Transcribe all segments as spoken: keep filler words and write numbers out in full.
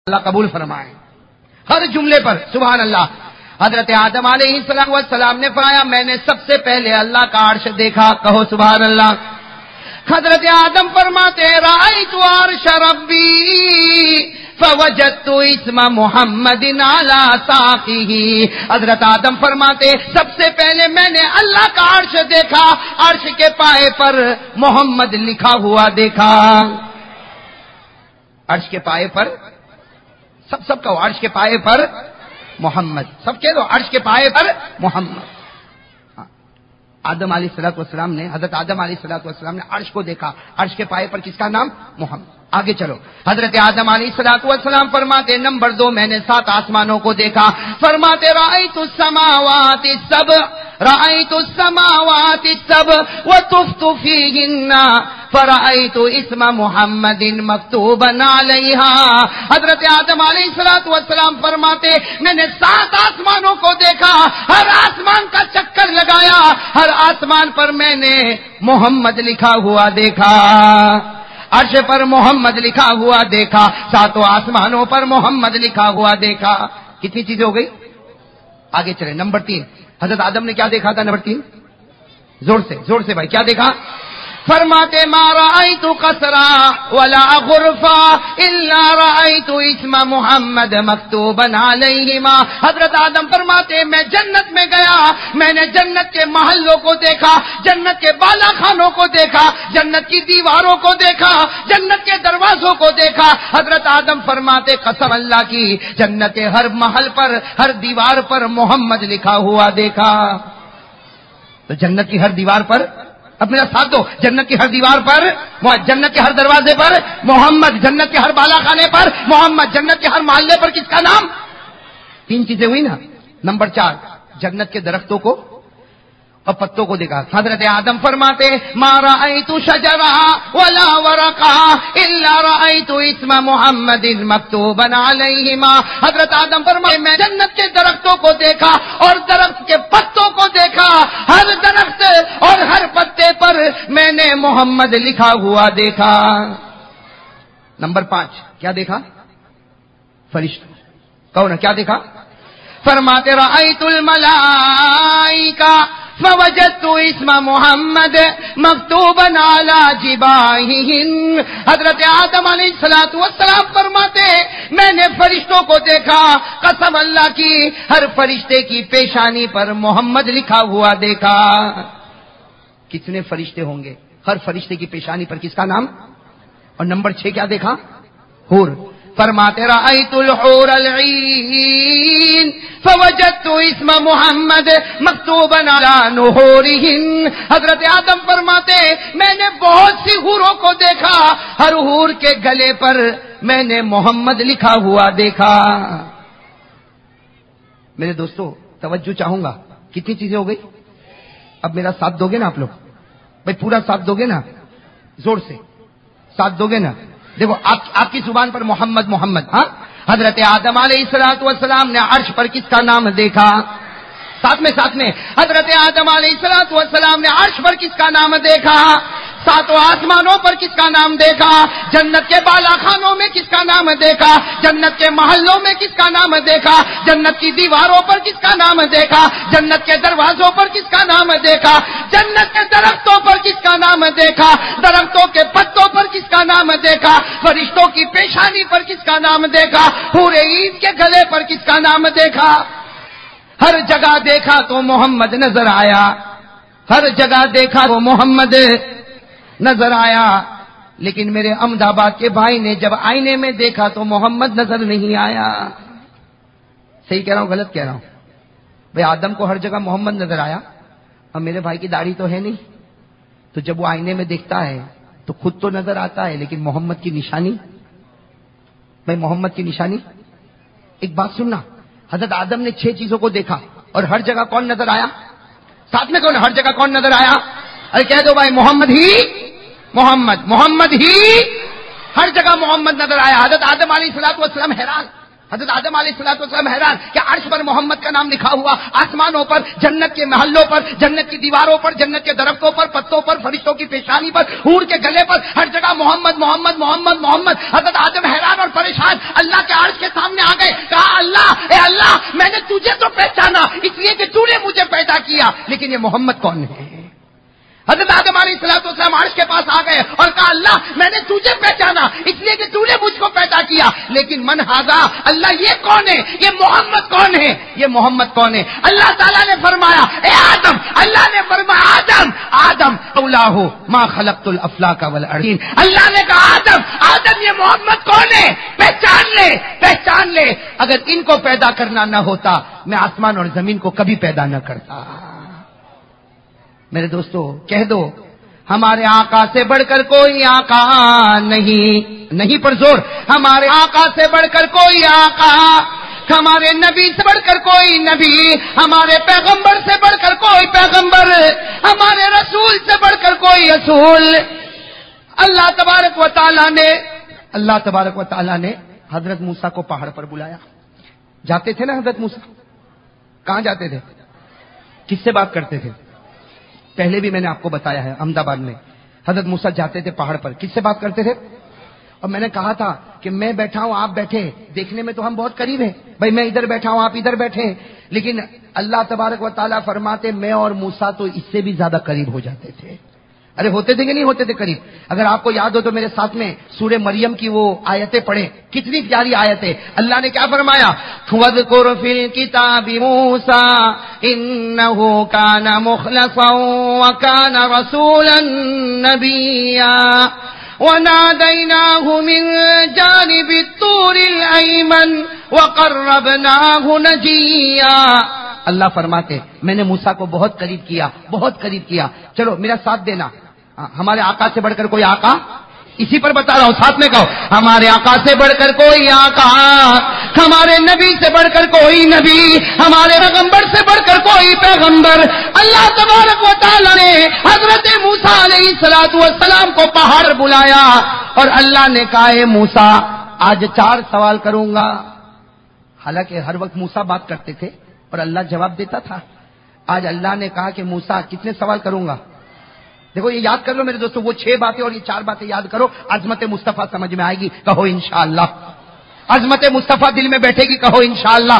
اللہ قبول فرمائے ہر جملے پر سبحان اللہ۔ حضرت آدم علیہ السلام والسلام نے فرمایا میں نے سب سے پہلے اللہ کا عرش دیکھا، کہو سبحان اللہ۔ حضرت آدم فرماتے رأیت عرش ربی فوجدت اسم محمد علی ساقہ۔ حضرت آدم فرماتے سب سے پہلے میں نے اللہ کا عرش دیکھا، عرش کے پائے پر محمد لکھا ہوا دیکھا۔ عرش کے پائے پر سب سب کا عرش کے پائے پر محمد، سب کہہ دو عرش کے پائے پر محمد۔ آدم علیہ الصلوۃ والسلام نے حضرت آدم علیہ الصلوۃ والسلام نے عرش کو دیکھا، عرش کے پائے پر کس کا نام؟ محمد۔ آگے چلو، حضرت آدم علیہ الصلوۃ والسلام فرماتے نمبر دو میں نے سات آسمانوں کو دیکھا، فرماتے رأیت السماوات السبع رأیت السماوات السبع وطفت فیہن فرأیت اسم محمد مکتوبا علیہا۔ حضرت آدم علیہ الصلوۃ والسلام فرماتے میں نے سات آسمانوں کو دیکھا، ہر آسمان کا چکر لگایا، ہر آسمان پر میں نے محمد لکھا ہوا دیکھا، عرش پر محمد لکھا ہوا دیکھا، ساتوں آسمانوں پر محمد لکھا ہوا دیکھا۔ کتنی چیزیں ہو گئی؟ آگے چلے نمبر تین، حضرت آدم نے کیا دیکھا تھا؟ نمبر تین زور سے زور سے بھائی کیا دیکھا؟ فرماتے ما رأیت قصرا ولا غرفا الا رأیت اسم محمد مکتوبا علیہما۔ حضرت آدم فرماتے میں جنت میں گیا، میں نے جنت کے محلوں کو دیکھا، جنت کے بالا خانوں کو دیکھا، جنت کی دیواروں کو دیکھا، جنت کے دروازوں کو دیکھا۔ حضرت آدم فرماتے قسم اللہ کی جنت کے ہر محل پر ہر دیوار پر محمد لکھا ہوا دیکھا۔ تو جنت کی ہر دیوار پر، اب میرا ساتھ دو، جنت کی ہر دیوار پر، جنت کے ہر دروازے پر محمد، جنت کے ہر بالا خانے پر محمد، جنت کے ہر محلے پر کس کا نام؟ تین چیزیں ہوئی نا۔ نمبر چار، جنت کے درختوں کو اور پتوں کو دیکھا۔ حضرت آدم فرماتے ما رأیت شجرا ولا ورقا الا رأیت اسم محمد مکتوبا علیہما۔ حضرت آدم فرماتے میں جنت کے درختوں کو دیکھا اور درخت کے پتوں کو دیکھا، ہر درخت اور ہر پتے پر میں نے محمد لکھا ہوا دیکھا۔ نمبر پانچ کیا دیکھا؟ فرشتہ، کہو نا کیا دیکھا؟ فرماتے رأیت الملائکہ فوجدت اسم محمد مکتوبا علی جباہہم۔ حضرت آدم علیہ الصلوۃ والسلام فرماتے میں نے فرشتوں کو دیکھا، قسم اللہ کی ہر فرشتے کی پیشانی پر محمد لکھا ہوا دیکھا۔ کتنے فرشتے ہوں گے؟ ہر فرشتے کی پیشانی پر کس کا نام؟ اور نمبر چھ کیا دیکھا؟ حور۔ فرماتے رأیت الحور العین فوجدت اسم محمد مکتوبا علی نحورہن۔ حضرت آدم فرماتے میں نے بہت سی حوروں کو دیکھا، ہر حور کے گلے پر میں نے محمد لکھا ہوا دیکھا۔ میرے دوستو توجہ چاہوں گا، کتنی چیزیں ہو گئی؟ اب میرا ساتھ دو گے نا آپ لوگ؟ بھائی پورا ساتھ دو گے نا؟ زور سے ساتھ دو گے نا؟ دیکھو آپ آپ کی زبان پر محمد محمد، ہاں۔ حضرت آدم علیہ الصلوۃ والسلام نے عرش پر کس کا نام دیکھا؟ ساتھ میں ساتھ میں حضرت آدم علیہ الصلوۃ والسلام نے عرش پر کس کا نام دیکھا؟ ساتوں آسمانوں پر کس کا نام دیکھا؟ جنت کے بالا خانوں میں کس کا نام دیکھا؟ جنت کے محلوں میں کس کا نام دیکھا؟ جنت کی دیواروں پر کس کا نام دیکھا؟ جنت کے دروازوں پر کس کا نام دیکھا؟ جنت کے درختوں پر کس کا نام دیکھا؟ درختوں کے پتوں پر کس کا نام دیکھا؟ فرشتوں کی پیشانی پر کس کا نام دیکھا؟ حور عین کے گلے پر کس کا نام دیکھا؟ ہر جگہ دیکھا تو محمد نظر آیا، ہر جگہ دیکھا تو محمد نظر آیا، لیکن میرے احمد آباد کے بھائی نے جب آئینے میں دیکھا تو محمد نظر نہیں آیا۔ صحیح کہہ رہا ہوں غلط کہہ رہا ہوں؟ بھائی آدم کو ہر جگہ محمد نظر آیا، اور میرے بھائی کی داڑھی تو ہے نہیں، تو جب وہ آئینے میں دیکھتا ہے تو خود تو نظر آتا ہے لیکن محمد کی نشانی، بھائی محمد کی نشانی۔ ایک بات سننا، حضرت آدم نے چھ چیزوں کو دیکھا اور ہر جگہ کون نظر آیا؟ ساتھ میں کون؟ ہر جگہ کون نظر آیا؟ ارے کہہ دو بھائی محمد ہی محمد محمد ہی ہر جگہ محمد نظر آیا۔ حضرت آدم علیہ الصلوۃ والسلام حیران، حضرت آدم علیہ الصلوۃ والسلام حیران کہ عرش پر محمد کا نام لکھا ہوا، آسمانوں پر، جنت کے محلوں پر، جنت کی دیواروں پر، جنت کے درختوں پر، پتوں پر، فرشتوں کی پیشانی پر، حور کے گلے پر، ہر جگہ محمد محمد محمد محمد۔ حضرت آدم حیران اور پریشان اللہ کے عرش کے سامنے آ گئے، کہا اللہ اے اللہ میں نے تجھے تو پہچانا اس لیے کہ تو نے مجھے پیدا کیا، لیکن یہ محمد کون ہے؟ حضرت آدم علیہ الصلوۃ والسلام عرش کے پاس آ گئے اور کہا اللہ میں نے تجھے پہچانا اس لیے کہ تو نے مجھ کو پیدا کیا، لیکن من ھذا، اللہ یہ کون ہے؟ یہ محمد کون ہے؟ یہ محمد کون ہے؟ اللہ تعالیٰ نے فرمایا اے آدم، اللہ نے فرمایا آدم آدم اولاه ما خلقت الافلاک والارضین، اللہ نے کہا آدم آدم یہ محمد کون ہے؟ پہچان لے پہچان لے، اگر ان کو پیدا کرنا نہ ہوتا میں آسمان اور زمین کو کبھی پیدا نہ کرتا۔ میرے دوستو کہہ دو ہمارے آقا سے بڑھ کر کوئی آقا نہیں، نہیں پر زور، ہمارے آقا سے بڑھ کر کوئی آقا، ہمارے نبی سے بڑھ کر کوئی نبی، ہمارے پیغمبر سے بڑھ کر کوئی پیغمبر، ہمارے رسول سے بڑھ کر کوئی رسول۔ اللہ تبارک و تعالیٰ نے اللہ تبارک و تعالیٰ نے حضرت موسیٰ کو پہاڑ پر بلایا۔ جاتے تھے نا حضرت موسیٰ، کہاں جاتے تھے؟ کس سے بات کرتے تھے؟ پہلے بھی میں نے آپ کو بتایا ہے، احمد آباد میں حضرت موسیٰ جاتے تھے پہاڑ پر، کس سے بات کرتے تھے؟ اور میں نے کہا تھا کہ میں بیٹھا ہوں آپ بیٹھے، دیکھنے میں تو ہم بہت قریب ہیں، بھائی میں ادھر بیٹھا ہوں آپ ادھر بیٹھے ہیں، لیکن اللہ تبارک و تعالیٰ فرماتے میں اور موسیٰ تو اس سے بھی زیادہ قریب ہو جاتے تھے۔ ارے ہوتے تھے کہ نہیں ہوتے تھے قریب؟ اگر آپ کو یاد ہو تو میرے ساتھ میں سورہ مریم کی وہ آیتیں پڑھیں، کتنی پیاری آیتیں۔ اللہ نے کیا فرمایا؟ وَاذْكُرْ فِي الْكِتَابِ مُوسَىٰ إِنَّهُ كَانَ مُخْلَصًا وَكَانَ رَسُولًا نَبِيًّا وَنَادَيْنَاهُ مِن جَانِبِ الطُّورِ الْأَيْمَنِ وَقَرَّبْنَاهُ نَجِيًّا۔ اللہ فرماتے میں نے موسیٰ کو بہت قریب کیا، بہت قریب کیا۔ چلو میرا ساتھ دینا، ہمارے آقا سے بڑھ کر کوئی آقا، اسی پر بتا رہا ہوں، ساتھ میں کہو ہمارے آقا سے بڑھ کر کوئی آقا، ہمارے نبی سے بڑھ کر کوئی نبی، ہمارے پیغمبر سے بڑھ کر کوئی پیغمبر۔ اللہ تبارک و تعالیٰ نے حضرت موسیٰ علیہ الصلوۃ والسلام کو پہاڑ بلایا اور اللہ نے کہا اے موسیٰ آج چار سوال کروں گا۔ حالانکہ ہر وقت موسیٰ بات کرتے تھے اور اللہ جواب دیتا تھا، آج اللہ نے کہا کہ موسیٰ کتنے سوال کروں گا؟ دیکھو یہ یاد کر لو میرے دوستو، وہ چھ باتیں اور یہ چار باتیں یاد کرو، عظمت مصطفیٰ سمجھ میں آئے گی، کہو انشاءاللہ۔ عظمت مصطفیٰ دل میں بیٹھے گی، کہو انشاءاللہ۔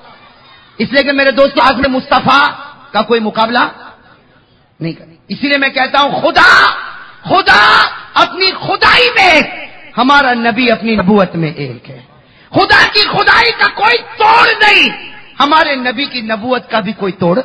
اس لیے کہ میرے دوستو عظمت مصطفیٰ کا کوئی مقابلہ نہیں کرے، اسی لیے میں کہتا ہوں خدا خدا اپنی خدائی میں ایک، ہمارا نبی اپنی نبوت میں ایک ہے۔ خدا کی خدائی کا کوئی توڑ نہیں، ہمارے نبی کی نبوت کا بھی کوئی توڑ۔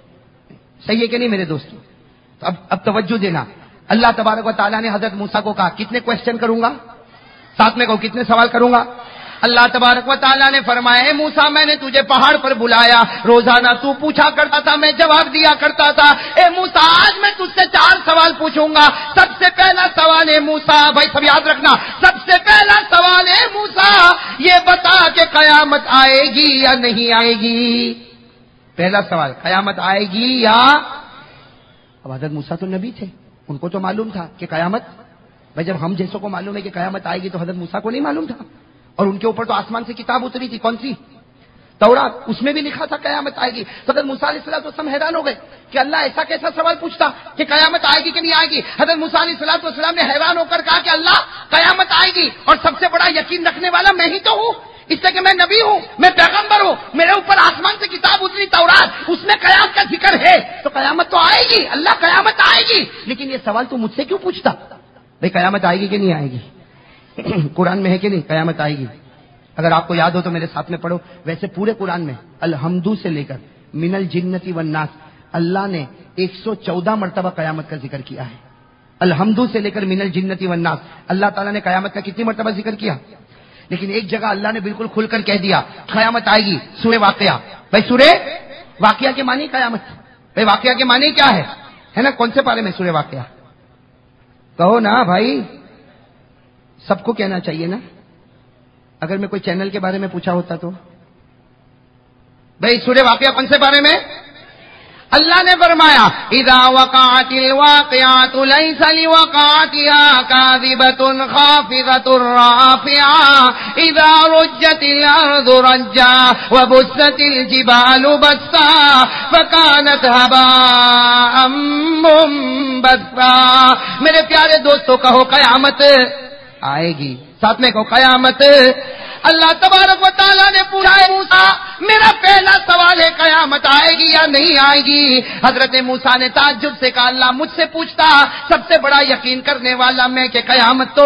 صحیح ہے کہ نہیں میرے دوستو؟ تو اب اب توجہ دینا، اللہ تبارک و تعالیٰ نے حضرت موسیٰ کو کہا کتنے کوشچن کروں گا؟ ساتھ میں کہو کتنے سوال کروں گا؟ اللہ تبارک و تعالیٰ نے فرمایا اے موسیٰ میں نے تجھے پہاڑ پر بلایا، روزانہ تو پوچھا کرتا تھا میں جواب دیا کرتا تھا، اے موسیٰ آج میں تجھ سے چار سوال پوچھوں گا۔ سب سے پہلا سوال ہے موسیٰ، بھائی سب یاد رکھنا، سب سے پہلا سوال ہے موسیٰ یہ بتا کہ قیامت آئے گی یا نہیں آئے گی؟ پہلا سوال قیامت آئے گی یا؟ اب حضرت موسیٰ تو نبی تھے، ان کو تو معلوم تھا کہ قیامت، بھائی جب ہم جیسوں کو معلوم ہے کہ قیامت آئے گی تو حضرت موسیٰ کو نہیں معلوم تھا؟ اور ان کے اوپر تو آسمان سے کتاب اتری تھی، کون سی؟ تورات، اس میں بھی لکھا تھا قیامت آئے گی۔ حضرت موسیٰ علیہ السلام حیران ہو گئے کہ اللہ ایسا کیسا سوال پوچھتا کہ قیامت آئے گی کہ نہیں آئے گی؟ حضرت موسیٰ علیہ السلام نے حیران ہو کر کہا کہ اللہ قیامت آئے گی اور سب سے بڑا یقین رکھنے والا میں ہی تو ہوں، اس سے کہ میں نبی ہوں، میں پیغمبر ہوں، میرے اوپر آسمان سے کتاب اتری تورات، اس میں قیامت کا ذکر ہے، تو قیامت تو آئے گی، اللہ قیامت آئے گی، لیکن یہ سوال تو مجھ سے کیوں پوچھتا؟ بھائی قیامت آئے گی کہ نہیں آئے گی؟ قرآن میں ہے کہ نہیں قیامت آئے گی؟ اگر آپ کو یاد ہو تو میرے ساتھ میں پڑھو۔ ویسے پورے قرآن میں الحمدو سے لے کر من الجنتی والناس اللہ نے ایک سو چودہ مرتبہ قیامت کا ذکر کیا ہے۔ الحمدو سے لے کر من الجنتی والناس اللہ تعالیٰ نے قیامت کا کتنی مرتبہ ذکر کیا؟ لیکن ایک جگہ اللہ نے بالکل کھل کر کہہ دیا قیامت آئے گی، سورہ واقعہ۔ بھائی سورہ واقعہ کے معنی قیامت، بھائی واقعہ کے معنی کیا ہے؟ ہے نا کون سے پارے میں سورہ واقعہ؟ کہو نا بھائی، سب کو کہنا چاہیے نا، اگر میں کوئی چینل کے بارے میں پوچھا ہوتا تو۔ بھائی سورہ واقعہ کون سے بارے میں؟ اللہ نے فرمایا اذا وقعت الواقعات ليس لوقعتها كاذبة خافضة رافعة اذا رجت الارض رجا وبست الجبال بسا فكانت هباء منبثا. میرے پیارے دوستوں کہو قیامت آئے گی، ساتھ میں کہو قیامت. اللہ تبارک و تعالیٰ نے پوچھا ہے موسیٰ میرا پہلا سوال ہے قیامت آئے گی یا نہیں آئے گی؟ حضرت موسیٰ نے تعجب سے کہا اللہ مجھ سے پوچھتا، سب سے بڑا یقین کرنے والا میں کہ قیامت تو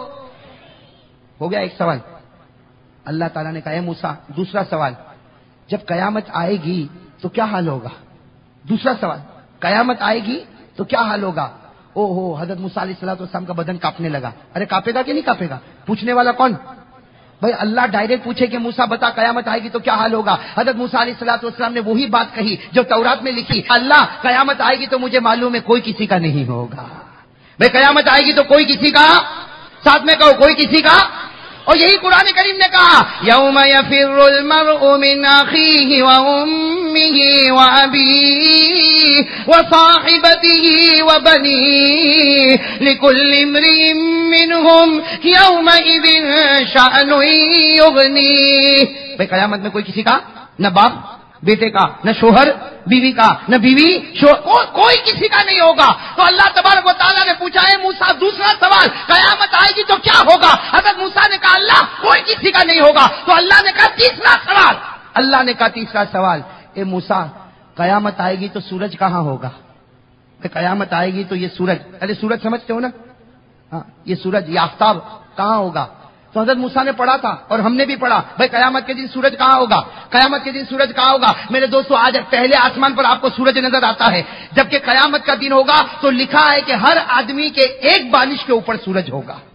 ہو گیا. ایک سوال اللہ تعالیٰ نے کہا ہے موسیٰ دوسرا سوال جب قیامت آئے گی تو کیا حال ہوگا؟ دوسرا سوال قیامت آئے گی تو کیا حال ہوگا؟ او ہو حضرت موسیٰ علیہ الصلوۃ والسلام کا بدن کانپنے لگا. ارے کانپے گا کہ نہیں کانپے گا؟ پوچھنے والا کون؟ بھائی اللہ ڈائریکٹ پوچھے کہ موسیٰ بتا قیامت آئے گی تو کیا حال ہوگا؟ حضرت موسیٰ علیہ الصلوۃ والسلام نے وہی بات کہی جو تورات میں لکھی، اللہ قیامت آئے گی تو مجھے معلوم ہے کوئی کسی کا نہیں ہوگا. بھائی قیامت آئے گی تو کوئی کسی کا، ساتھ میں کہو کوئی کسی کا. اور یہی قرآن کریم نے کہا یوم یفر المرء من اخیہ وامہ وابیہ وصاحبتہ وبنیہ لکل امرئ منہم یومئذ شأن یغنیہ. بھئی قیامت میں کوئی کسی کا نہ باپ بیٹے کا، نہ شوہر بیوی کا، نہ بیوی شوہر، کو, کوئی کسی کا نہیں ہوگا. تو اللہ تبارک و تعالیٰ نے پوچھا ہے موسیٰ دوسرا سوال قیامت آئے گی تو کیا ہوگا؟ حضرت موسیٰ نے کہا اللہ کوئی کسی کا نہیں ہوگا. تو اللہ نے کہا تیسرا سوال اللہ نے کہا تیسرا سوال اے موسیٰ قیامت آئے گی تو سورج کہاں ہوگا؟ قیامت آئے گی تو یہ سورج، ارے سورج سمجھتے ہو نا، ہاں یہ سورج یہ آفتاب کہاں ہوگا؟ تو حضرت موسیٰ نے پڑھا تھا اور ہم نے بھی پڑھا بھائی قیامت کے دن سورج کہاں ہوگا؟ قیامت کے دن سورج کہاں ہوگا؟ میرے دوستو آج پہلے آسمان پر آپ کو سورج نظر آتا ہے، جبکہ قیامت کا دن ہوگا تو لکھا ہے کہ ہر آدمی کے ایک بالش کے اوپر سورج ہوگا.